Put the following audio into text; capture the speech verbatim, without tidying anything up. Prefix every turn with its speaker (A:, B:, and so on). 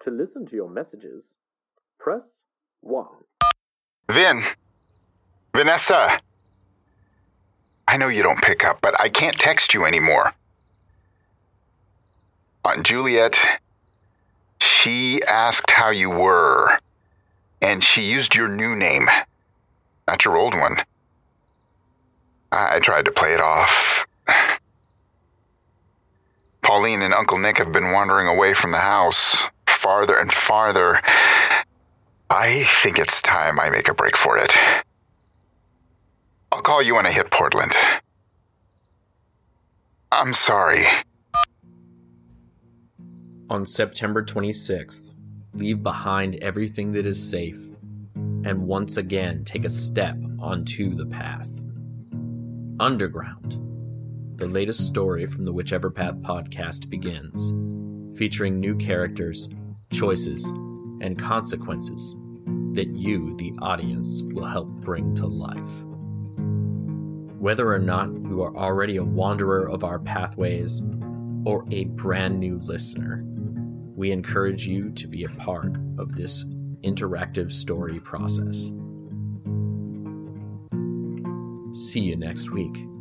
A: To listen to your messages, press one.
B: Vin. Vanessa. I know you don't pick up, but I can't text you anymore. Aunt Juliet, she asked how you were, and she used your new name, not your old one. I tried to play it off. Pauline and Uncle Nick have been wandering away from the house, farther and farther. I think it's time I make a break for it. I'll call you when I hit Portland. I'm sorry.
C: On September twenty-sixth, leave behind everything that is safe and once again take a step onto the path. Underground, the latest story from the Whichever Path podcast begins, featuring new characters, choices, and consequences that you, the audience, will help bring to life. Whether or not you are already a wanderer of our pathways or a brand new listener, we encourage you to be a part of this interactive story process. See you next week.